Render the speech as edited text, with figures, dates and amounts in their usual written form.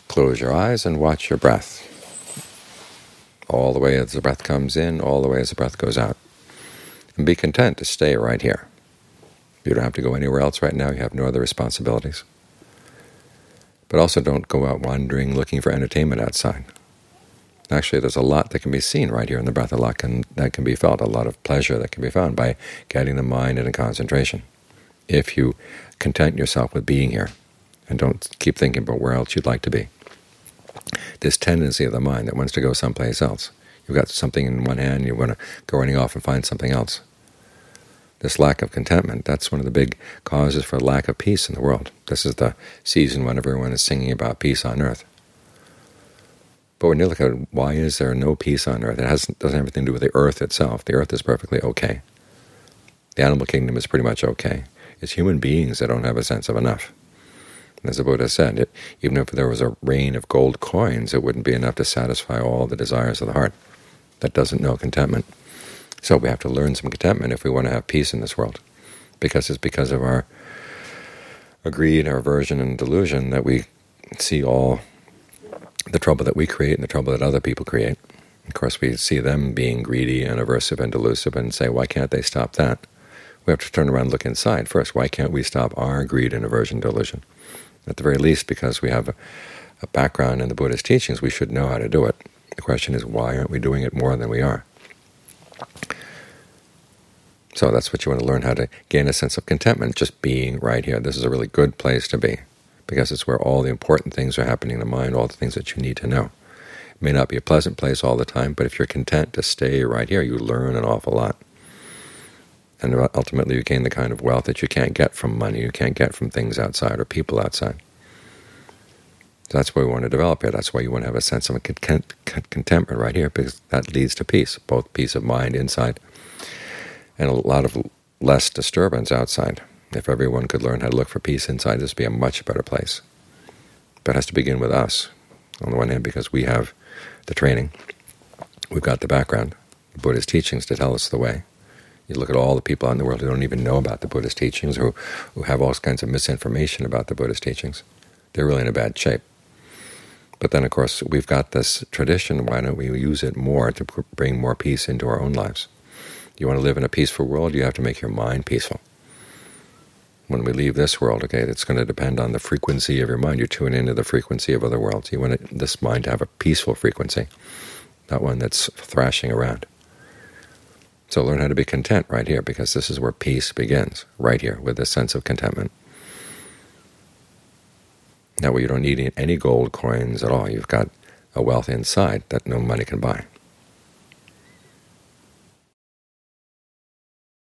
Close your eyes and watch your breath, all the way as the breath comes in, all the way as the breath goes out. And be content to stay right here. You don't have to go anywhere else right now. You have no other responsibilities. But also don't go out wandering looking for entertainment outside. Actually, there's a lot that can be seen right here in the breath, a lot that can be felt, a lot of pleasure that can be found by getting the mind into concentration, if you content yourself with being here and don't keep thinking about where else you'd like to be. This tendency of the mind that wants to go someplace else. You've got something in one hand, you want to go running off and find something else. This lack of contentment, that's one of the big causes for lack of peace in the world. This is the season when everyone is singing about peace on earth. But when you look at it, why is there no peace on earth? It doesn't have anything to do with the earth itself. The earth is perfectly okay. The animal kingdom is pretty much okay. It's human beings that don't have a sense of enough. As the Buddha said, even if there was a rain of gold coins, it wouldn't be enough to satisfy all the desires of the heart. That doesn't know contentment. So we have to learn some contentment if we want to have peace in this world, because it's because of our greed, our aversion, and delusion that we see all the trouble that we create and the trouble that other people create. Of course, we see them being greedy and aversive and delusive and say, why can't they stop that? We have to turn around and look inside first. Why can't we stop our greed and aversion and delusion? At the very least, because we have a background in the Buddhist teachings, we should know how to do it. The question is, why aren't we doing it more than we are? So that's what you want to learn, how to gain a sense of contentment, just being right here. This is a really good place to be, because it's where all the important things are happening in the mind, all the things that you need to know. It may not be a pleasant place all the time, but if you're content to stay right here, you learn an awful lot. And ultimately you gain the kind of wealth that you can't get from money, you can't get from things outside or people outside. So that's what we want to develop here. That's why you want to have a sense of contentment right here, because that leads to peace, both peace of mind inside and a lot of less disturbance outside. If everyone could learn how to look for peace inside, this would be a much better place. But it has to begin with us, on the one hand, because we have the training, we've got the background, the Buddhist teachings to tell us the way. You look at all the people out in the world who don't even know about the Buddhist teachings, who have all kinds of misinformation about the Buddhist teachings. They're really in a bad shape. But then, of course, we've got this tradition. Why don't we use it more to bring more peace into our own lives? You want to live in a peaceful world, you have to make your mind peaceful. When we leave this world, okay, it's going to depend on the frequency of your mind. You tune into the frequency of other worlds. You want this mind to have a peaceful frequency, not one that's thrashing around. So learn how to be content right here, because this is where peace begins, right here, with this sense of contentment. Now, you don't need any gold coins at all. You've got a wealth inside that no money can buy.